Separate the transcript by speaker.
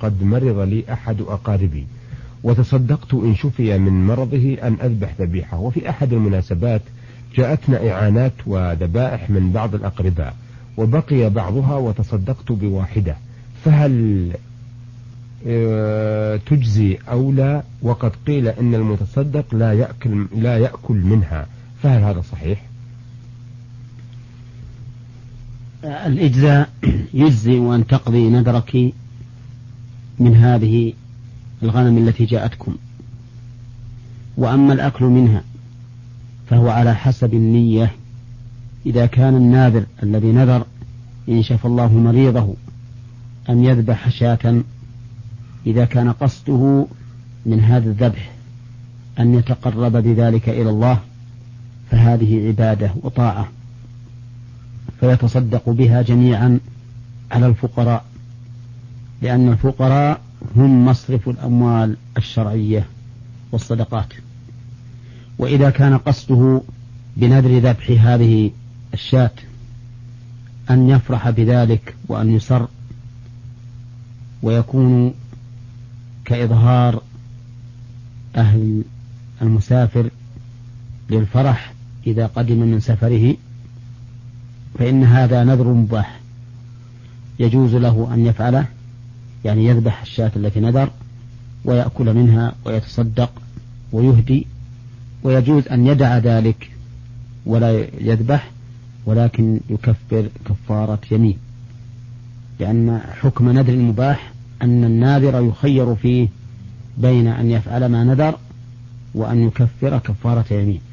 Speaker 1: قد مرض لي أحد أقاربي وتصدقت إن شفي من مرضه أن أذبح ذبيحة، وفي أحد المناسبات جاءتنا إعانات وذبائح من بعض الأقرباء وبقي بعضها وتصدقت بواحدة، فهل تجزي أو لا؟ وقد قيل إن المتصدق لا يأكل منها، فهل هذا صحيح؟
Speaker 2: الإجزاء يجزي وأن تقضي نذرك من هذه الغنم التي جاءتكم، وأما الأكل منها فهو على حسب النية. إذا كان الناذر الذي نذر إن شفى الله مريضه أن يذبح شاة، إذا كان قصده من هذا الذبح أن يتقرب بذلك إلى الله فهذه عبادة وطاعة، فيتصدق بها جميعا على الفقراء، لأن الفقراء هم مصرف الأموال الشرعية والصدقات. وإذا كان قصده بنذر ذبح هذه الشاة أن يفرح بذلك وأن يسر ويكون كإظهار أهل المسافر للفرح إذا قدم من سفره، فإن هذا نذر مباح يجوز له أن يفعله، يعني يذبح الشاة التي نذر ويأكل منها ويتصدق ويهدي، ويجوز أن يدع ذلك ولا يذبح ولكن يكفر كفارة يمين، لأن حكم نذر المباح أن الناذر يخير فيه بين أن يفعل ما نذر وأن يكفر كفارة يمين.